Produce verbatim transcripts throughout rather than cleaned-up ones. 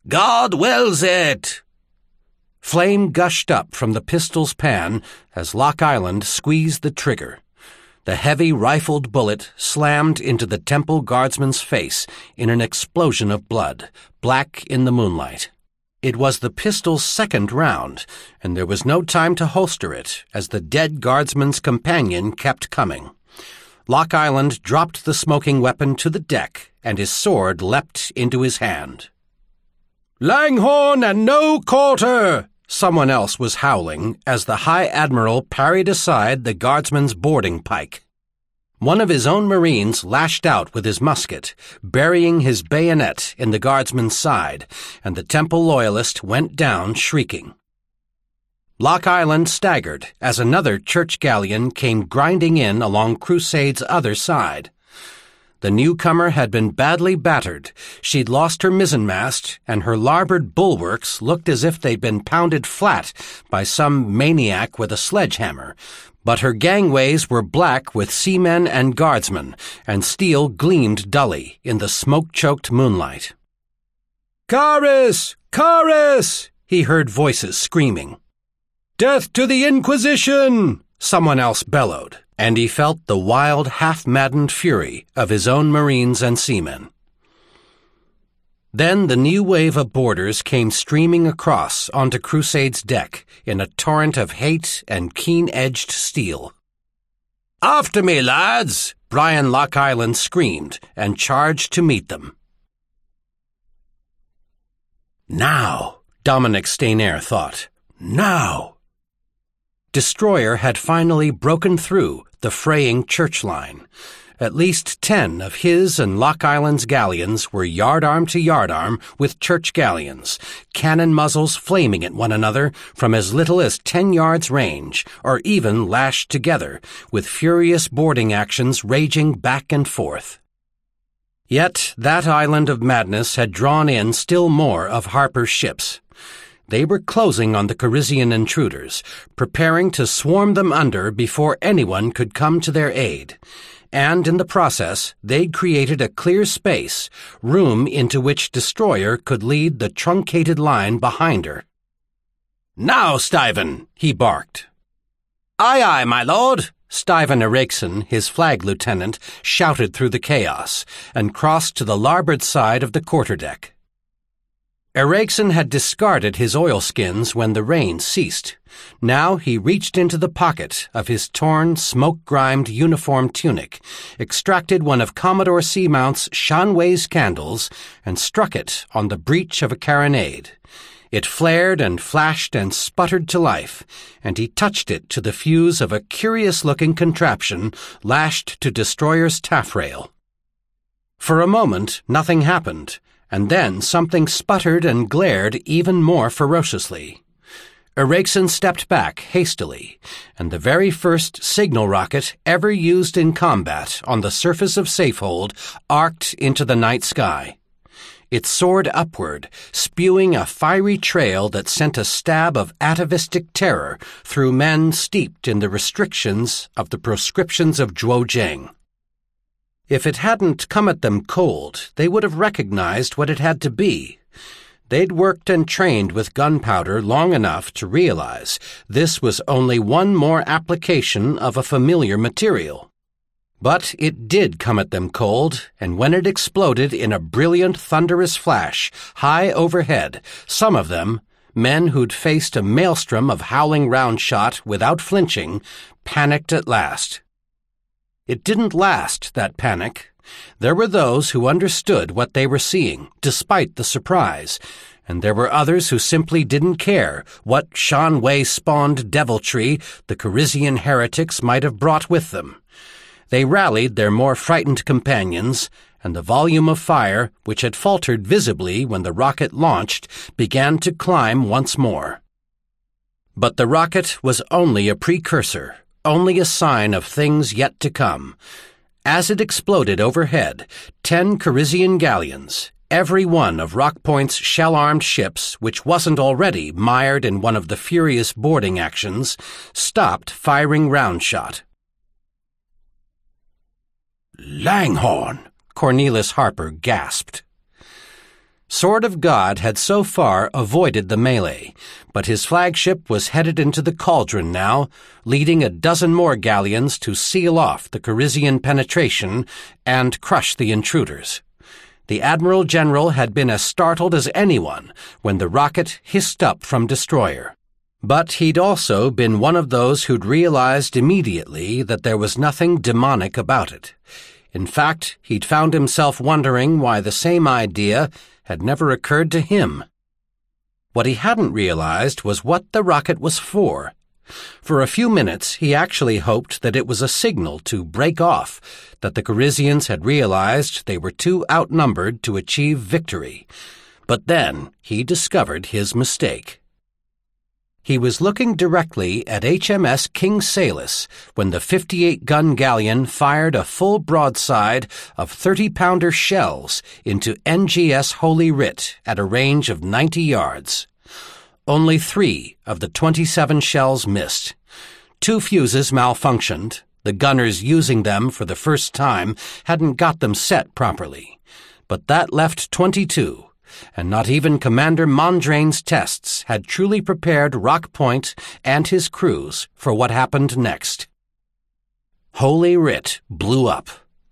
God wills it!" Flame gushed up from the pistol's pan as Lock Island squeezed the trigger. The heavy rifled bullet slammed into the temple guardsman's face in an explosion of blood, black in the moonlight. It was the pistol's second round, and there was no time to holster it as the dead guardsman's companion kept coming. Lock Island dropped the smoking weapon to the deck, and his sword leapt into his hand. "Langhorn and no quarter!" Someone else was howling as the High Admiral parried aside the guardsman's boarding pike. One of his own Marines lashed out with his musket, burying his bayonet in the guardsman's side, and the Temple loyalist went down shrieking. Lock Island staggered as another church galleon came grinding in along Crusade's other side. The newcomer had been badly battered. She'd lost her mizzenmast, and her larboard bulwarks looked as if they'd been pounded flat by some maniac with a sledgehammer. But her gangways were black with seamen and guardsmen, and steel gleamed dully in the smoke-choked moonlight. "Caris! Caris!" he heard voices screaming. "Death to the Inquisition!" someone else bellowed, and he felt the wild, half-maddened fury of his own Marines and seamen. Then the new wave of boarders came streaming across onto Crusade's deck in a torrent of hate and keen-edged steel. "After me, lads!" Brian Lock Island screamed and charged to meet them. Now, Dominic Staynair thought, now. Destroyer had finally broken through the fraying church line. At least ten of his and Lock Island's galleons were yardarm to yardarm with church galleons, cannon muzzles flaming at one another from as little as ten yards range, or even lashed together, with furious boarding actions raging back and forth. Yet that island of madness had drawn in still more of Harper's ships. They were closing on the Carizian intruders, preparing to swarm them under before anyone could come to their aid. And in the process, they'd created a clear space, room into which Destroyer could lead the truncated line behind her. "Now, Stuyven!" he barked. "Aye, aye, my lord!" Stuyven Eriksson, his flag lieutenant, shouted through the chaos, and crossed to the larboard side of the quarterdeck. Eriksson had discarded his oilskins when the rain ceased. Now he reached into the pocket of his torn, smoke-grimed uniform tunic, extracted one of Commodore Seamount's Shanwei's candles, and struck it on the breech of a carronade. It flared and flashed and sputtered to life, and he touched it to the fuse of a curious-looking contraption lashed to Destroyer's taffrail. For a moment, nothing happened, and then something sputtered and glared even more ferociously. Eriksson stepped back hastily, and the very first signal rocket ever used in combat on the surface of Safehold arced into the night sky. It soared upward, spewing a fiery trail that sent a stab of atavistic terror through men steeped in the restrictions of the proscriptions of Zhuo-Zheng. If it hadn't come at them cold, they would have recognized what it had to be. They'd worked and trained with gunpowder long enough to realize this was only one more application of a familiar material. But it did come at them cold, and when it exploded in a brilliant, thunderous flash, high overhead, some of them, men who'd faced a maelstrom of howling round shot without flinching, panicked at last. It didn't last, that panic. There were those who understood what they were seeing, despite the surprise, and there were others who simply didn't care what Shanwei-spawned deviltry the Carizian heretics might have brought with them. They rallied their more frightened companions, and the volume of fire, which had faltered visibly when the rocket launched, began to climb once more. But the rocket was only a precursor, only a sign of things yet to come. As it exploded overhead, ten Carizian galleons, every one of Rockpoint's shell-armed ships, which wasn't already mired in one of the furious boarding actions, stopped firing round shot. "Langhorn!" Cornelis Harper gasped. Sword of God had so far avoided the melee, but his flagship was headed into the cauldron now, leading a dozen more galleons to seal off the Carizian penetration and crush the intruders. The Admiral General had been as startled as anyone when the rocket hissed up from destroyer. But he'd also been one of those who'd realized immediately that there was nothing demonic about it. In fact, he'd found himself wondering why the same idea had never occurred to him. What he hadn't realized was what the rocket was for. For a few minutes, he actually hoped that it was a signal to break off, that the Carizians had realized they were too outnumbered to achieve victory. But then he discovered his mistake. He was looking directly at H M S King Salus when the fifty-eight gun galleon fired a full broadside of thirty-pounder shells into N G S Holy Writ at a range of ninety yards. Only three of the twenty-seven shells missed. Two fuses malfunctioned. The gunners using them for the first time hadn't got them set properly. But that left twenty-two. And not even Commander Mondrain's tests had truly prepared Rock Point and his crews for what happened next. Holy Writ blew up.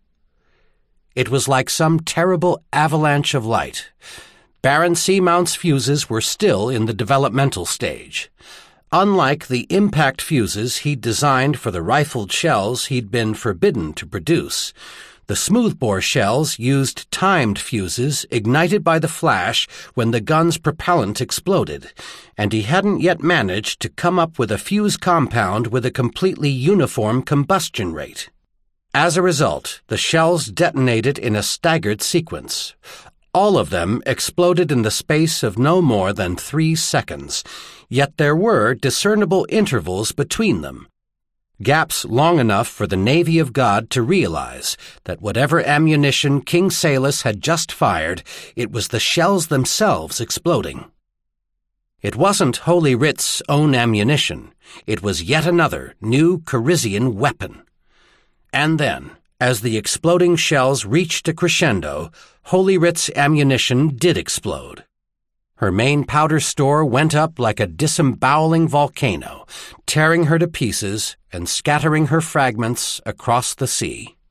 It was like some terrible avalanche of light. Baron Seamount's fuses were still in the developmental stage. Unlike the impact fuses he'd designed for the rifled shells he'd been forbidden to produce, the smoothbore shells used timed fuses ignited by the flash when the gun's propellant exploded, and he hadn't yet managed to come up with a fuse compound with a completely uniform combustion rate. As a result, the shells detonated in a staggered sequence. All of them exploded in the space of no more than three seconds, yet there were discernible intervals between them. Gaps long enough for the Navy of God to realize that whatever ammunition King Salus had just fired, it was the shells themselves exploding. It wasn't Holy Writ's own ammunition. It was yet another new Carizian weapon. And then, as the exploding shells reached a crescendo, Holy Writ's ammunition did explode. Her main powder store went up like a disemboweling volcano, tearing her to pieces and scattering her fragments across the sea.